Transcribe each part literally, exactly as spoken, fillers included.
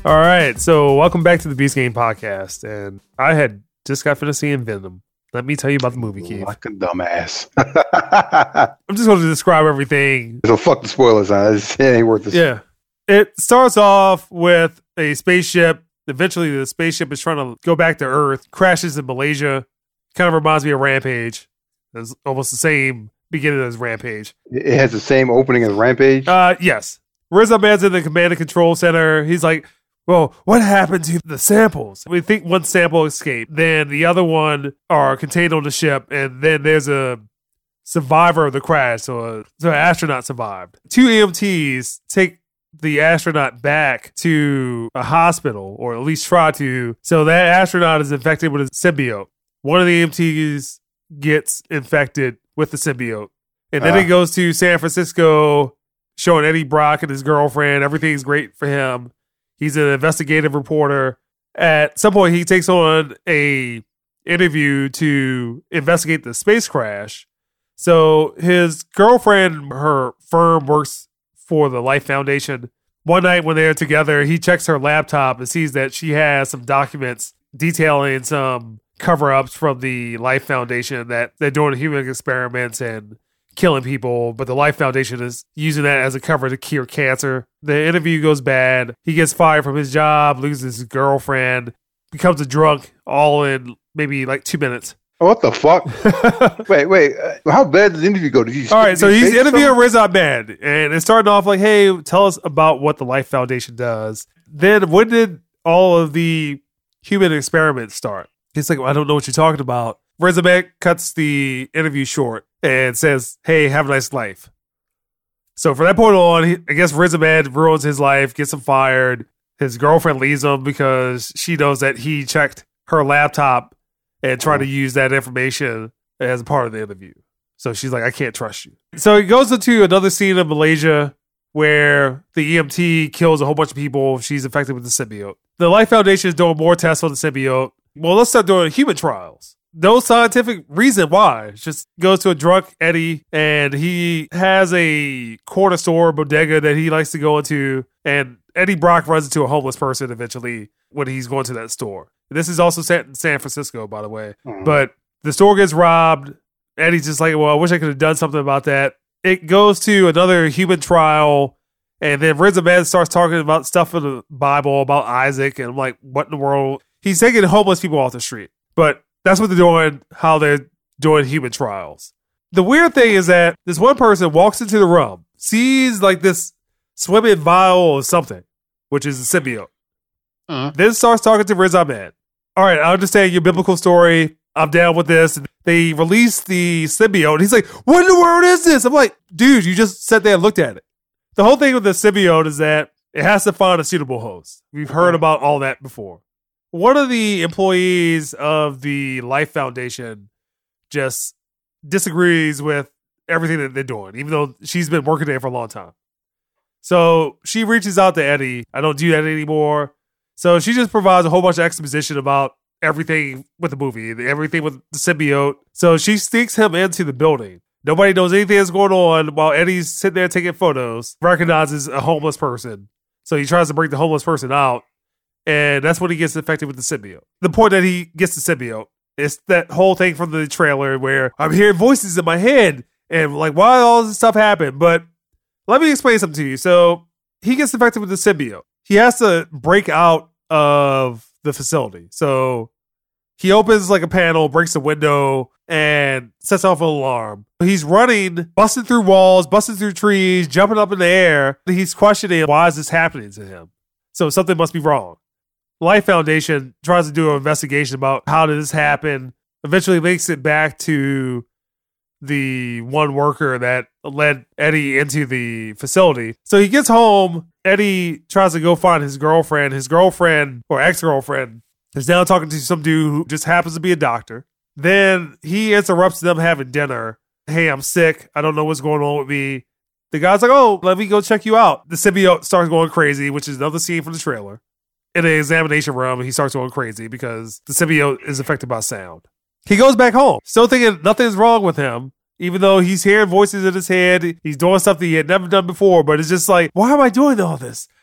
All right, so welcome back to the Beast Game Podcast, and I had just got finished seeing Venom. Let me tell you about the movie, Keith. Like a dumbass. I'm just going to describe everything. So fuck the spoilers, huh? It ain't worth it. Yeah. It starts off with a spaceship. Eventually, the spaceship is trying to go back to Earth, crashes in Malaysia. Kind of reminds me of Rampage. It's almost the same beginning as Rampage. It has the same opening as Rampage? Uh, yes. Riz Ahmed's in the command and control center. He's like, well, what happened to the samples? We think one sample escaped. Then the other one are contained on the ship. And then there's a survivor of the crash. So, a, so an astronaut survived. Two E M Ts take the astronaut back to a hospital, or at least try to. So that astronaut is infected with a symbiote. One of the E M Ts gets infected with the symbiote. And then uh. it goes to San Francisco, showing Eddie Brock and his girlfriend. Everything's great for him. He's an investigative reporter. At some point, he takes on a interview to investigate the space crash. So his girlfriend, her firm works for the Life Foundation. One night when they're together, he checks her laptop and sees that she has some documents detailing some cover-ups from the Life Foundation that they're doing human experiments and killing people, but the Life Foundation is using that as a cover to cure cancer. The interview goes bad. He gets fired from his job, loses his girlfriend, becomes a drunk, all in maybe like two minutes. What the fuck? wait, wait. Uh, how bad did the interview go? Did you? All right, so he's interviewing Riz Ahmed, and it's starting off like, hey, tell us about what the Life Foundation does. Then when did all of the human experiments start? He's like, well, I don't know what you're talking about. Riz Ahmed cuts the interview short and says, hey, have a nice life. So from that point on, he, I guess Riz Ahmed ruins his life, gets him fired. His girlfriend leaves him because she knows that he checked her laptop and tried to use that information as a part of the interview. So she's like, I can't trust you. So he goes into another scene in Malaysia where the E M T kills a whole bunch of people. She's infected with the symbiote. The Life Foundation is doing more tests on the symbiote. Well, let's start doing human trials. No scientific reason why. It just goes to a drunk Eddie, and he has a corner store bodega that he likes to go into. And Eddie Brock runs into a homeless person eventually when he's going to that store. This is also set in San Francisco, by the way. Mm-hmm. But the store gets robbed. Eddie's just like, well, I wish I could have done something about that. It goes to another human trial. And then Riz Ahmed starts talking about stuff in the Bible about Isaac. And I'm like, what in the world? He's taking homeless people off the street. But that's what they're doing, how they're doing human trials. The weird thing is that this one person walks into the room, sees like this swimming vial of something, which is a symbiote. Uh-huh. Then starts talking to Riz Ahmed. All right, I understand your biblical story. I'm down with this. They release the symbiote. He's like, what in the world is this? I'm like, dude, you just sat there and looked at it. The whole thing with the symbiote is that it has to find a suitable host. We've heard about all that before. One of the employees of the Life Foundation just disagrees with everything that they're doing, even though she's been working there for a long time. So she reaches out to Eddie. I don't do that anymore. So she just provides a whole bunch of exposition about everything with the movie, everything with the symbiote. So she sneaks him into the building. Nobody knows anything that's going on while Eddie's sitting there taking photos, recognizes a homeless person. So he tries to bring the homeless person out. And that's when he gets infected with the symbiote. The point that he gets the symbiote, it's that whole thing from the trailer where I'm hearing voices in my head and like, why all this stuff happened? But let me explain something to you. So he gets infected with the symbiote. He has to break out of the facility. So he opens like a panel, breaks a window, and sets off an alarm. He's running, busting through walls, busting through trees, jumping up in the air. He's questioning, why is this happening to him? So something must be wrong. Life Foundation tries to do an investigation about how did this happen, eventually makes it back to the one worker that led Eddie into the facility. So he gets home. Eddie tries to go find his girlfriend. His girlfriend, or ex-girlfriend, is now talking to some dude who just happens to be a doctor. Then he interrupts them having dinner. Hey, I'm sick. I don't know what's going on with me. The guy's like, oh, let me go check you out. The symbiote starts going crazy, which is another scene from the trailer. In an examination room, he starts going crazy because the symbiote is affected by sound. He goes back home, still thinking nothing's wrong with him, even though he's hearing voices in his head. He's doing stuff that he had never done before, but it's just like, why am I doing all this?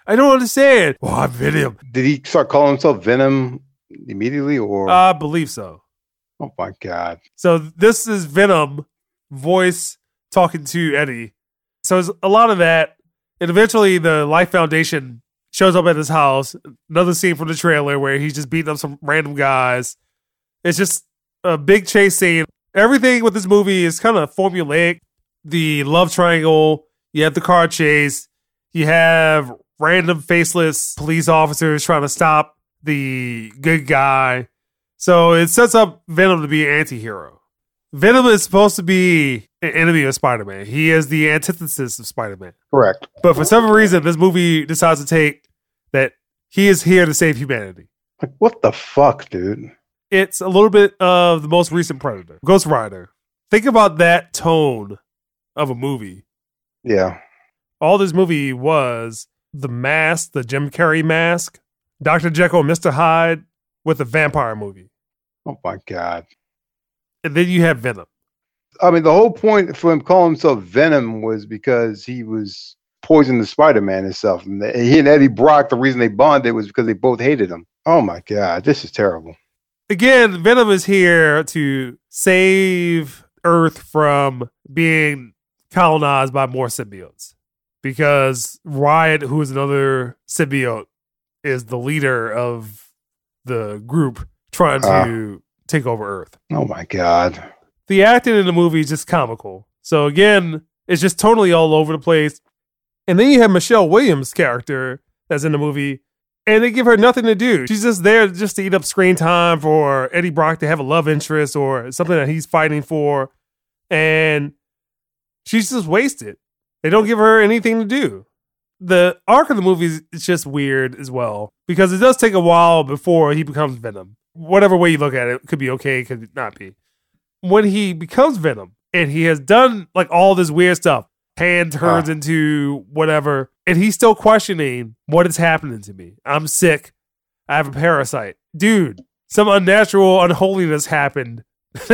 I don't understand. Oh, I'm Venom. Did he start calling himself Venom immediately, or? I believe so. Oh my God. So this is Venom voice talking to Eddie. So it's a lot of that. And eventually the Life Foundation shows up at his house. Another scene from the trailer where he's just beating up some random guys. It's just a big chase scene. Everything with this movie is kind of formulaic. The love triangle, you have the car chase, you have random faceless police officers trying to stop the good guy. So it sets up Venom to be an anti-hero. Venom is supposed to be an enemy of Spider-Man. He is the antithesis of Spider-Man. Correct. But for some reason, this movie decides to take that he is here to save humanity. Like, what the fuck, dude? It's a little bit of the most recent Predator, Ghost Rider. Think about that tone of a movie. Yeah. All this movie was the mask, the Jim Carrey mask, Doctor Jekyll and Mister Hyde with a vampire movie. Oh my God. And then you have Venom. I mean, the whole point for him calling himself Venom was because he was poisoning the Spider-Man himself. And he and Eddie Brock, the reason they bonded was because they both hated him. Oh my God, this is terrible. Again, Venom is here to save Earth from being colonized by more symbiotes. Because Riot, who is another symbiote, is the leader of the group trying to uh, take over Earth. Oh my God. The acting in the movie is just comical. So again, it's just totally all over the place. And then you have Michelle Williams' character that's in the movie, and they give her nothing to do. She's just there just to eat up screen time for Eddie Brock to have a love interest or something that he's fighting for. And she's just wasted. They don't give her anything to do. The arc of the movie is just weird as well, because it does take a while before he becomes Venom. Whatever way you look at it, it could be okay, it could not be. When he becomes Venom, and he has done like all this weird stuff, hand turns uh. into whatever, and he's still questioning what is happening to me. I'm sick. I have a parasite. Dude, some unnatural unholiness happened.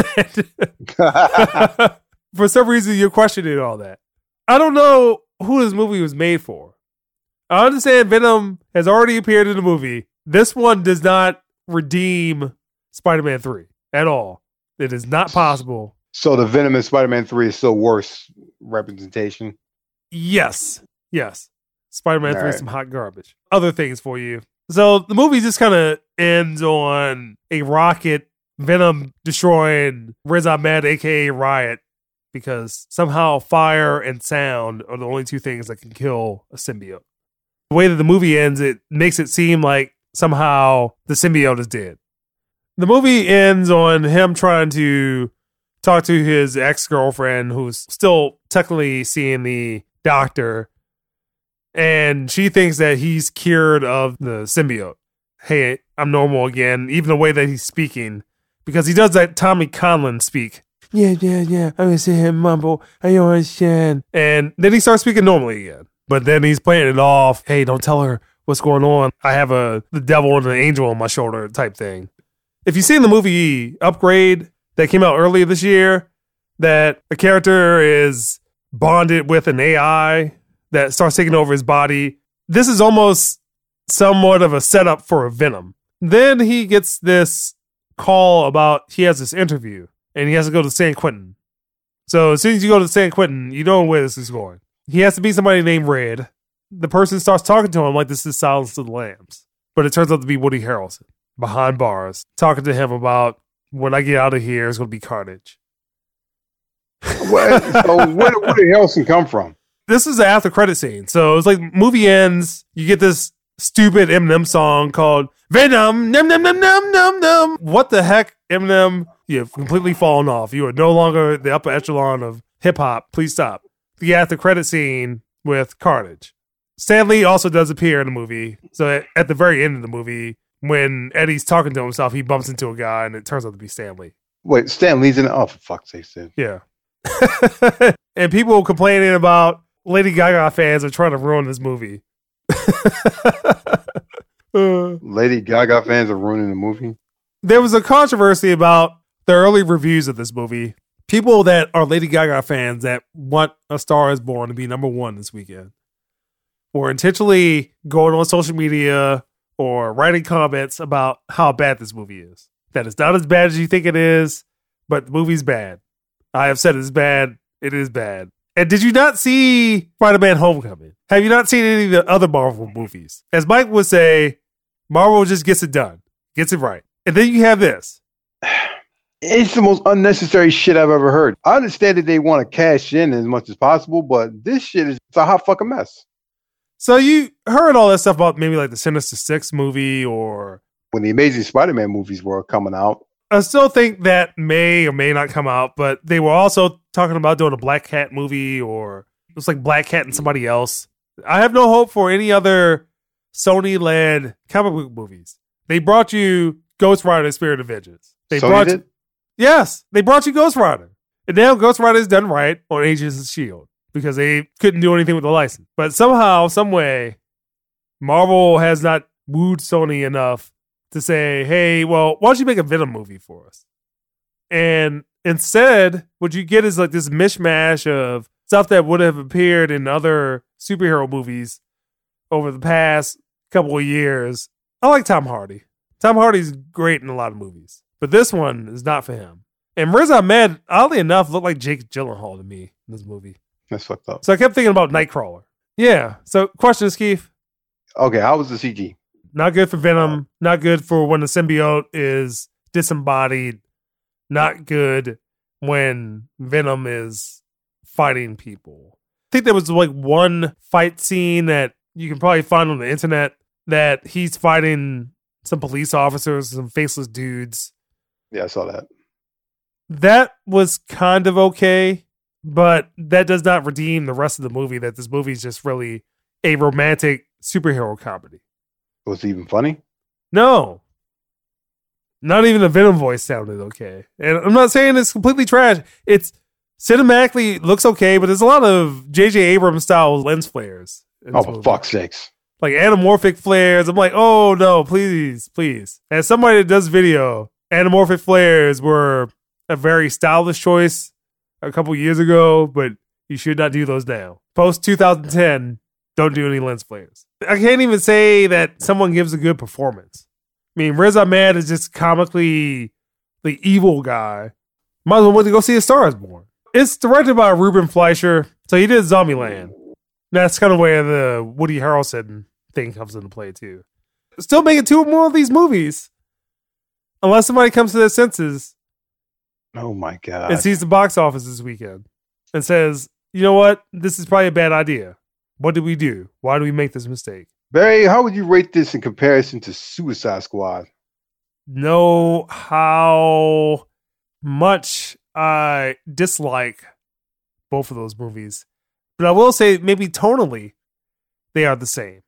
For some reason, you're questioning all that. I don't know who this movie was made for. I understand Venom has already appeared in the movie. This one does not redeem Spider-Man three at all. It is not possible. So the Venom in Spider-Man three is still worse representation? Yes. Yes. Spider-Man all three right. is some hot garbage. Other things for you. So the movie just kind of ends on a rocket, Venom destroying Riz Ahmed, a k a. Riot, because somehow fire and sound are the only two things that can kill a symbiote. The way that the movie ends, it makes it seem like somehow the symbiote is dead. The movie ends on him trying to talk to his ex-girlfriend, who's still technically seeing the doctor, and she thinks that he's cured of the symbiote. Hey, I'm normal again, even the way that he's speaking, because he does that Tommy Conlon speak. Yeah, yeah, yeah, I'm gonna sit here and mumble, I don't understand. And then he starts speaking normally again. But then he's playing it off, hey, don't tell her what's going on. I have a the devil and an angel on my shoulder type thing. If you've seen the movie Upgrade that came out earlier this year, that a character is bonded with an A I that starts taking over his body, this is almost somewhat of a setup for a Venom. Then he gets this call about he has this interview and he has to go to San Quentin. So as soon as you go to San Quentin, you know where this is going. He has to be somebody named Red. The person starts talking to him like this is Silence of the Lambs. But it turns out to be Woody Harrelson behind bars, talking to him about when I get out of here, it's going to be carnage. What, so where did Woody Harrelson come from? This is the after credit scene. So it's like movie ends, you get this stupid Eminem song called Venom, num num num num num num. What the heck, Eminem? You've completely fallen off. You are no longer the upper echelon of hip hop. Please stop. The after credit scene with Carnage. Stan Lee also does appear in the movie. So at, at the very end of the movie, when Eddie's talking to himself, he bumps into a guy and it turns out to be Stan Lee. Wait, Stan Lee's in it? Oh, for fuck's sake, Sid. Yeah. And people complaining about Lady Gaga fans are trying to ruin this movie. uh, Lady Gaga fans are ruining the movie? There was a controversy about the early reviews of this movie. People that are Lady Gaga fans that want A Star Is Born to be number one this weekend. or intentionally going on social media or writing comments about how bad this movie is. That it's not as bad as you think it is, but the movie's bad. I have said it's bad. It is bad. And did you not see Spider-Man Homecoming? Have you not seen any of the other Marvel movies? As Mike would say, Marvel just gets it done. Gets it right. And then you have this. It's the most unnecessary shit I've ever heard. I understand that they want to cash in as much as possible, but this shit is it's a hot fucking mess. So you heard all that stuff about maybe like the Sinister Six movie or... When the Amazing Spider-Man movies were coming out. I still think that may or may not come out, but they were also talking about doing a Black Cat movie or it was like Black Cat and somebody else. I have no hope for any other Sony-led comic book movies. They brought you Ghost Rider Spirit of Vengeance. They Sony brought did? You, yes, they brought you Ghost Rider. And now Ghost Rider is done right on Agents of S H I E L D because they couldn't do anything with the license. But somehow, some way, Marvel has not wooed Sony enough to say, hey, well, why don't you make a Venom movie for us? And instead, what you get is like this mishmash of stuff that would have appeared in other superhero movies over the past couple of years. I like Tom Hardy. Tom Hardy's great in a lot of movies, but this one is not for him. And Riz Ahmed, oddly enough, looked like Jake Gyllenhaal to me in this movie. That's fucked up. So I kept thinking about Nightcrawler. Yeah. So question, Keith. Okay, how was the C G? Not good for Venom. Not good for when the symbiote is disembodied. Not good when Venom is fighting people. I think there was like one fight scene that you can probably find on the internet that he's fighting some police officers, some faceless dudes. Yeah, I saw that. That was kind of okay, but that does not redeem the rest of the movie, that this movie is just really a romantic superhero comedy. Was it even funny? No. Not even the Venom voice sounded okay. And I'm not saying it's completely trash. It's cinematically looks okay, but there's a lot of J J Abrams style lens flares. Oh, for fuck's sakes. Like anamorphic flares. I'm like, oh no, please, please. As somebody that does video, anamorphic flares were a very stylish choice a couple years ago, but you should not do those now. Post two thousand ten, don't do any lens flares. I can't even say that someone gives a good performance. I mean, Riz Ahmed is just comically the evil guy. Might as well went to go see A Star Is Born. It's directed by Ruben Fleischer, so he did Zombieland. That's kind of where the Woody Harrelson thing comes into play too. Still making two more of these movies, unless somebody comes to their senses. Oh my god! And sees the box office this weekend and says, "You know what? This is probably a bad idea. What did we do? Why did we make this mistake?" Barry, how would you rate this in comparison to Suicide Squad? Know how much I dislike both of those movies, but I will say maybe tonally they are the same.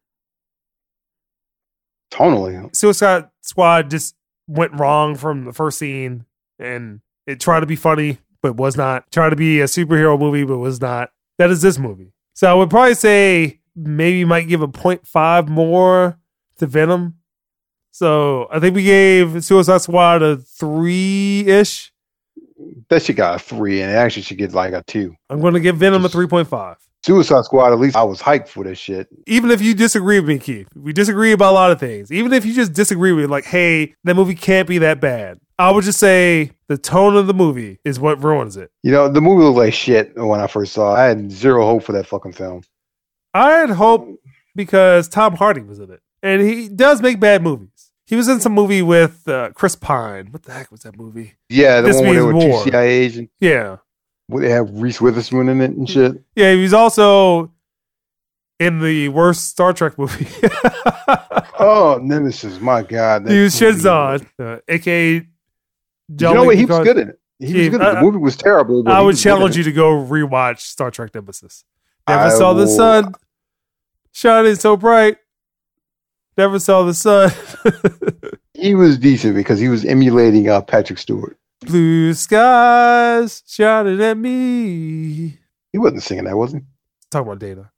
Tonally, Suicide Squad just went wrong from the first scene, and it tried to be funny but was not. Tried to be a superhero movie but was not. That is this movie. So I would probably say maybe might give a point five more to Venom. So I think we gave Suicide Squad a three-ish. That shit got a three, and it actually should get like a two. I'm going to give Venom a three point five. Suicide Squad, at least I was hyped for this shit. Even if you disagree with me, Keith, we disagree about a lot of things. Even if you just disagree with, like, hey, that movie can't be that bad. I would just say the tone of the movie is what ruins it. You know, the movie looked like shit when I first saw it. I had zero hope for that fucking film. I had hope because Tom Hardy was in it. And he does make bad movies. He was in some movie with uh, Chris Pine. What the heck was that movie? Yeah, the This one where there were Means two War. C I A agents. Yeah. Where they have Reese Witherspoon in it and shit. Yeah, he was also in the worst Star Trek movie. Oh, Nemesis, my God. He was Shinzon, uh, a k a. You know what? He was good in it. He was Keith, good in it. The I- movie was terrible. but I he would was good in challenge it. you to go rewatch Star Trek Nemesis. Never I saw the will- sun shining so bright. Never saw the sun. He was decent because he was emulating uh, Patrick Stewart. Blue skies shining at me. He wasn't singing that, was he? Talk about Data.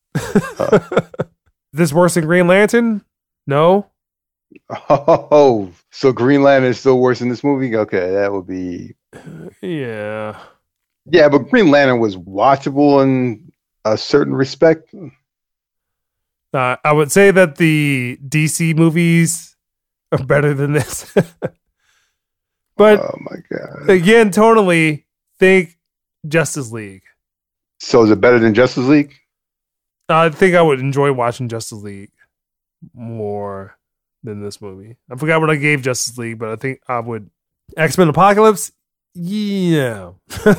This worse than Green Lantern? No. Oh, so Green Lantern is still worse in this movie? Okay, that would be... Yeah. Yeah, but Green Lantern was watchable in a certain respect. Uh, I would say that the D C movies are better than this. But oh my god! Again, tonally, think Justice League. So is it better than Justice League? I think I would enjoy watching Justice League more than this movie. I forgot what I gave Justice League, but I think I would. X-Men Apocalypse? Yeah.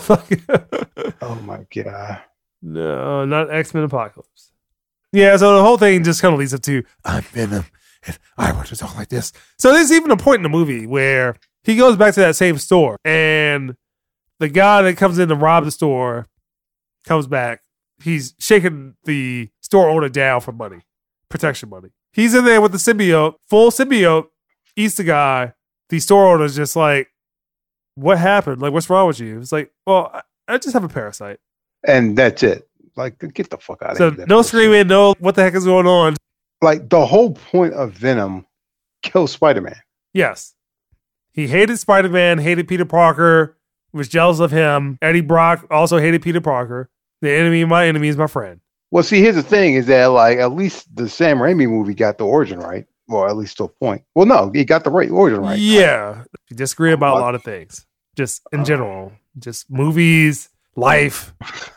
Oh my god. No, not X-Men Apocalypse. Yeah, so the whole thing just kind of leads up to, I'm Venom, and I want to talk like this. So there's even a point in the movie where he goes back to that same store, and the guy that comes in to rob the store comes back. He's shaking the store owner down for money, protection money. He's in there with the symbiote, full symbiote, eats the guy. The store owner's just like, what happened? Like, what's wrong with you? It's like, well, I, I just have a parasite. And that's it. Like, get the fuck out of so here. So no screaming, no what the heck is going on. Like, the whole point of Venom kills Spider-Man. Yes. He hated Spider-Man, hated Peter Parker, was jealous of him. Eddie Brock also hated Peter Parker. The enemy of my enemy is my friend. Well, see, here's the thing is that, like, at least the Sam Raimi movie got the origin right. Well, at least to a point. Well, no, he got the right origin right. Yeah. You disagree about a lot of things. Just in general. Just movies, life.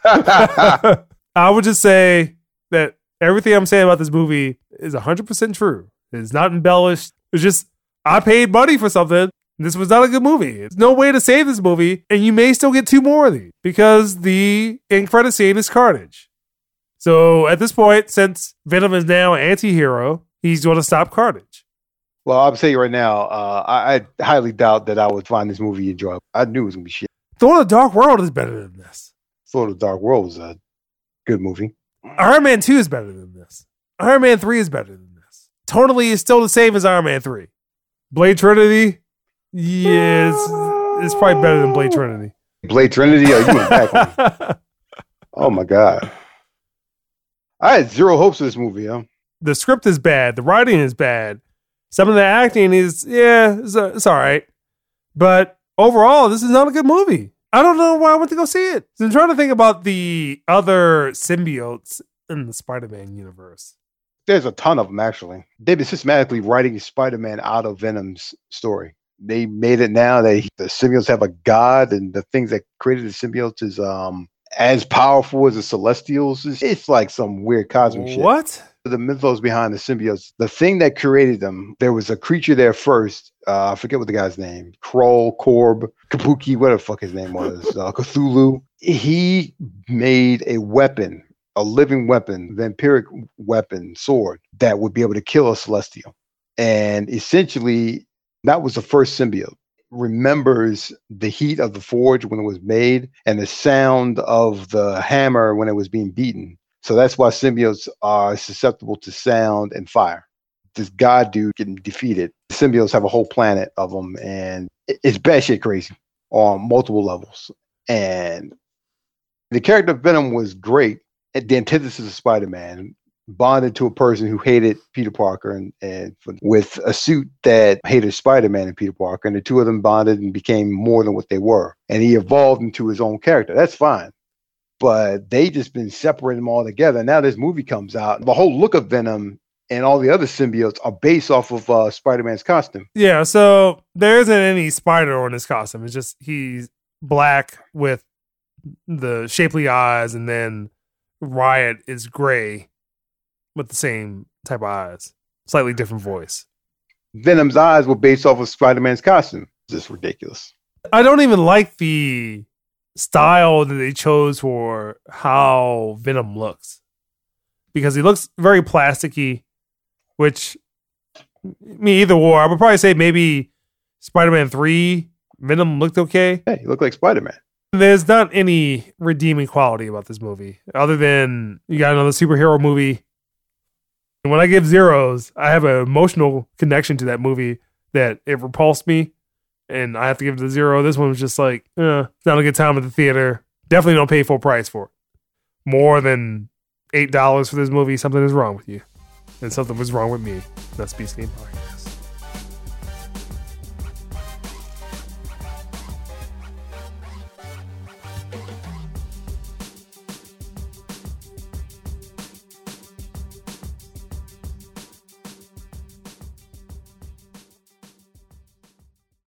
I would just say that everything I'm saying about this movie is one hundred percent true. It's not embellished. It's just, I paid money for something. This was not a good movie. There's no way to save this movie, and you may still get two more of these because the end credit scene is Carnage. So at this point, since Venom is now an anti-hero, he's going to stop Carnage. Well, I'll tell you right now, uh, I, I highly doubt that I would find this movie enjoyable. I knew it was going to be shit. Thor: The Dark World is better than this. Thor: The Dark World was a good movie. Iron Man two is better than this. Iron Man three is better than this. Tonally is still the same as Iron Man three. Blade Trinity, yeah, it's, it's probably better than Blade Trinity. Blade Trinity? Are you went back? Oh my god. I had zero hopes for this movie, huh? The script is bad. The writing is bad. Some of the acting is, yeah, it's, uh, it's all right. But overall, this is not a good movie. I don't know why I went to go see it. So I'm trying to think about the other symbiotes in the Spider-Man universe. There's a ton of them, actually. They've been systematically writing Spider-Man out of Venom's story. They made it now that he, the symbiotes have a god, and the things that created the symbiotes is um as powerful as the Celestials. It's, it's like some weird cosmic shit. What? The mythos behind the symbiotes, the thing that created them, there was a creature there first. Uh, I forget what the guy's name. Kroll, Korb, Kabuki, whatever the fuck his name was. Uh, Cthulhu. He made a weapon, a living weapon, vampiric weapon, sword, that would be able to kill a Celestial. And essentially, that was the first symbiote. Remembers the heat of the forge when it was made and the sound of the hammer when it was being beaten. So that's why symbiotes are susceptible to sound and fire. This god dude getting defeated. The symbiotes have a whole planet of them, and it's batshit crazy on multiple levels. And the character of Venom was great. At the antithesis of Spider-Man, bonded to a person who hated Peter Parker and, and with a suit that hated Spider-Man and Peter Parker. And the two of them bonded and became more than what they were. And he evolved into his own character. That's fine. But they just been separating them all together. Now this movie comes out. The whole look of Venom and all the other symbiotes are based off of uh, Spider-Man's costume. Yeah, so there isn't any spider on his costume. It's just he's black with the shapely eyes, and then Riot is gray with the same type of eyes. Slightly different voice. Venom's eyes were based off of Spider-Man's costume. It's just ridiculous. I don't even like the style that they chose for how Venom looks, because he looks very plasticky, which me either or. I would probably say maybe Spider-Man three Venom looked okay. Hey, you look like Spider-Man. There's not any redeeming quality about this movie other than you got another superhero movie. And when I give zeros, I have an emotional connection to that movie that it repulsed me, and I have to give it a zero. This one was just like, eh, it's not a good time at the theater. Definitely don't pay full price for it. More than eight dollars for this movie, something is wrong with you. And something was wrong with me. That's Beast Game Park.